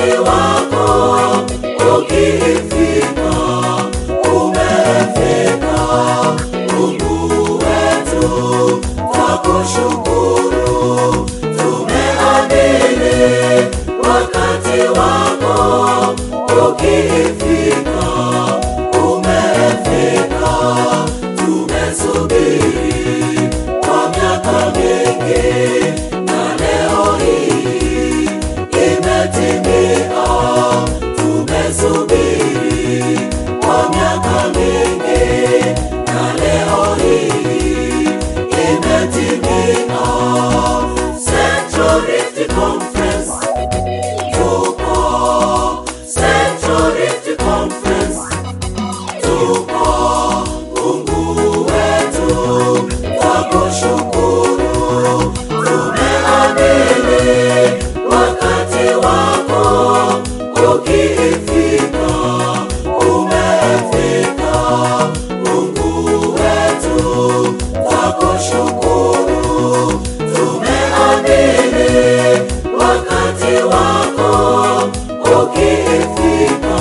wakati wako ukifika, umefika. Mungu wetu twakushukuru, tumeamini wakati wako ukifika, umefika. Tumesubiri kwa miaka mingi na leo hii imetimia. Tumesubiri kwa miaka mingi na leo hii imetimia. Central Rift Conference tuko, Central Rift Conference tuko. Mungu wetu twakushukuru, tumeamini wakati wako ukifika, umefika. Mungu wetu twakushukuru, tumeamini wakati wako ukifika,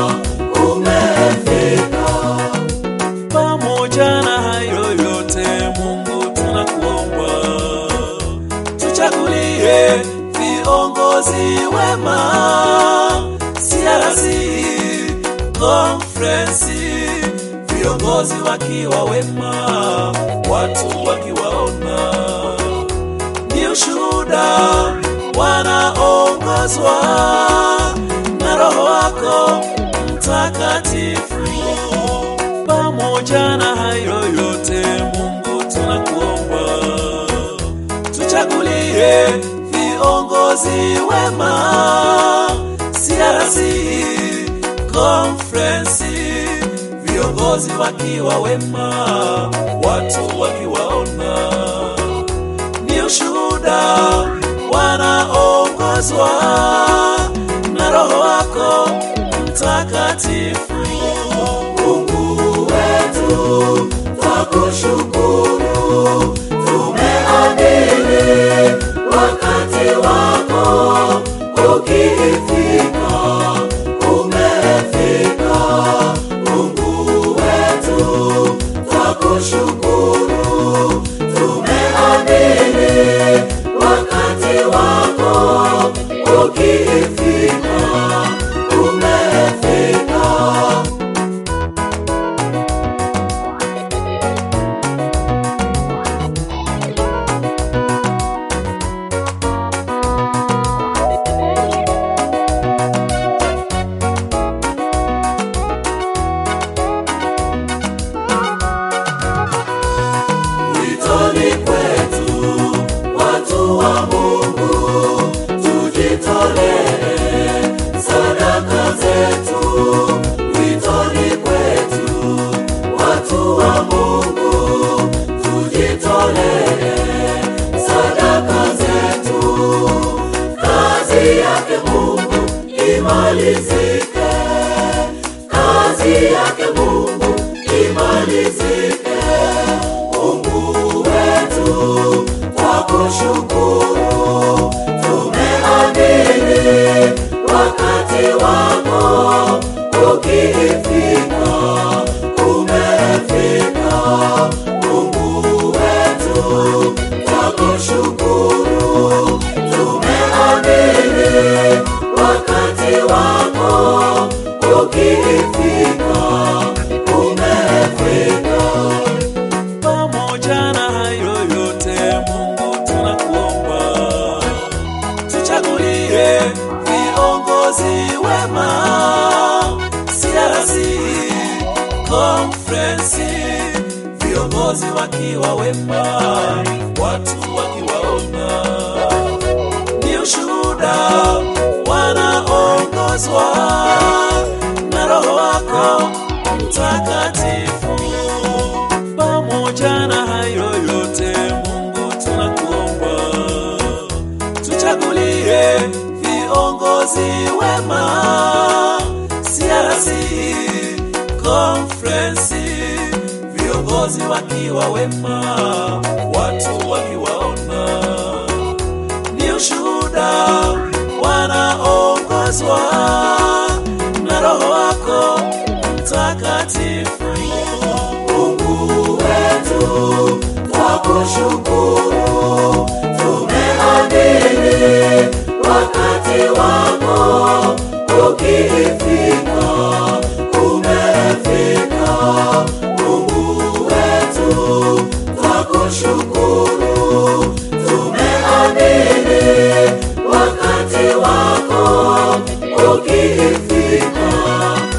umefika. Pamoja na hayo yote Mungu tunakuomba, tuchagulie viongozi wema, CRC conference, viongozi wakiwa wema, watu wakiwaona ni ushuhuda, wanaongozwa na Roho wako Mtakatifu. Pamoja na hayo yote Mungu tunakuomba, tuchagulie viongozi wema, CRC conference, viongozi wakiwa wema, watu wakiwaona ni ushuhuda, wanaongozwa na Roho wako Mtakatifu. Mungu wetu twakushukuru, tumeamini wakati wako ukifika, umefika. Mungu wetu twakushukuru, tumeamini wakati wako ukifika, umefika. Witoni kwetu watu wa Mungu, tujitolee sadaka zetu. Witoni kwetu watu wa Mungu, tujitolee sadaka zetu. Kazi yake Mungu imalizike, kazi yake Mungu imalizike. Mungu wetu twakushukuru, tumeamini wakati wako ukifika, umefika. Mungu wetu twakushukuru, tumeamini wakati wako ukifika, umefika. Pamoja na hayo yote Mungu tunakuomba, tuchagulie viongozi wema, CRC conference, viongozi wakiwa wema, watu wakiwaona ni ushuhuda, wanaongozwa na Roho wako Mtakatifu. Pamoja na hayo yote Mungu tunakuomba, tuchagulie viongozi wema, CRC conference, viongozi wakiwa wema, watu wakiwaona ni ushuhuda, wanaongozwa twakushukuru, tumeamini wakati wako ukifika, umefika. Mungu wetu twakushukuru, tumeamini wakati wako ukifika,